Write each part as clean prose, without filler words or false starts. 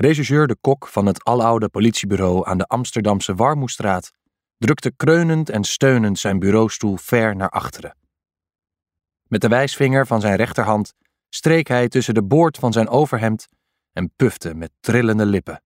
Rechercheur de Kok van het aloude politiebureau aan de Amsterdamse Warmoestraat drukte kreunend en steunend zijn bureaustoel ver naar achteren. Met de wijsvinger van zijn rechterhand streek hij tussen de boord van zijn overhemd en pufte met trillende lippen.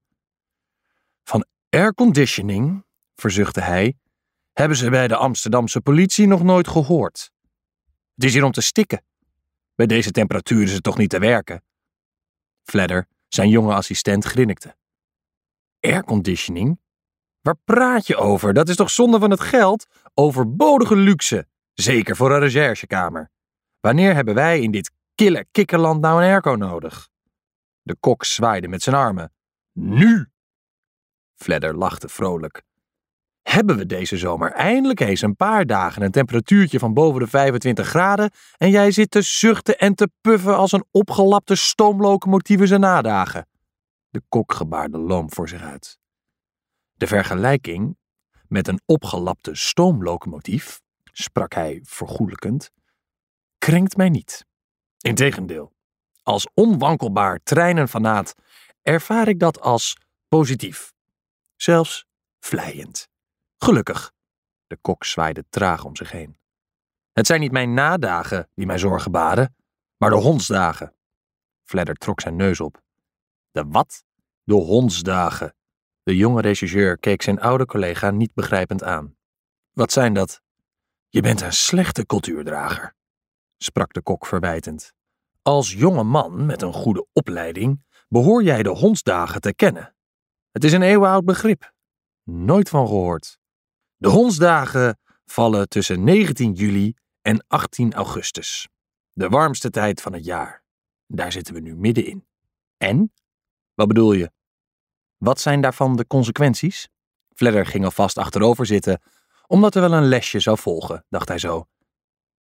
Van airconditioning, verzuchtte hij, hebben ze bij de Amsterdamse politie nog nooit gehoord. Het is hier om te stikken. Bij deze temperatuur is het toch niet te werken? Fledder, zijn jonge assistent, grinnikte. Airconditioning? Waar praat je over? Dat is toch zonde van het geld? Overbodige luxe, zeker voor een recherchekamer. Wanneer hebben wij in dit kille kikkerland nou een airco nodig? De Kok zwaaide met zijn armen. Nu! Fledder lachte vrolijk. Hebben we deze zomer eindelijk eens een paar dagen een temperatuurtje van boven de 25 graden en jij zit te zuchten en te puffen als een opgelapte stoomlocomotief in zijn nadagen? De Kok gebaarde loom voor zich uit. De vergelijking met een opgelapte stoomlocomotief, sprak hij vergoelijkend, krenkt mij niet. Integendeel, als onwankelbaar treinenfanaat ervaar ik dat als positief. Zelfs vleiend. Gelukkig. De Kok zwaaide traag om zich heen. Het zijn niet mijn nadagen die mij zorgen baren, maar de hondsdagen. Fledder trok zijn neus op. De wat? De hondsdagen. De jonge rechercheur keek zijn oude collega niet begrijpend aan. Wat zijn dat? Je bent een slechte cultuurdrager, sprak de Kok verwijtend. Als jonge man met een goede opleiding behoor jij de hondsdagen te kennen. Het is een eeuwenoud begrip. Nooit van gehoord. De hondsdagen vallen tussen 19 juli en 18 augustus. De warmste tijd van het jaar. Daar zitten we nu middenin. En? Wat bedoel je? Wat zijn daarvan de consequenties? Fledder ging alvast achterover zitten, omdat er wel een lesje zou volgen, dacht hij zo.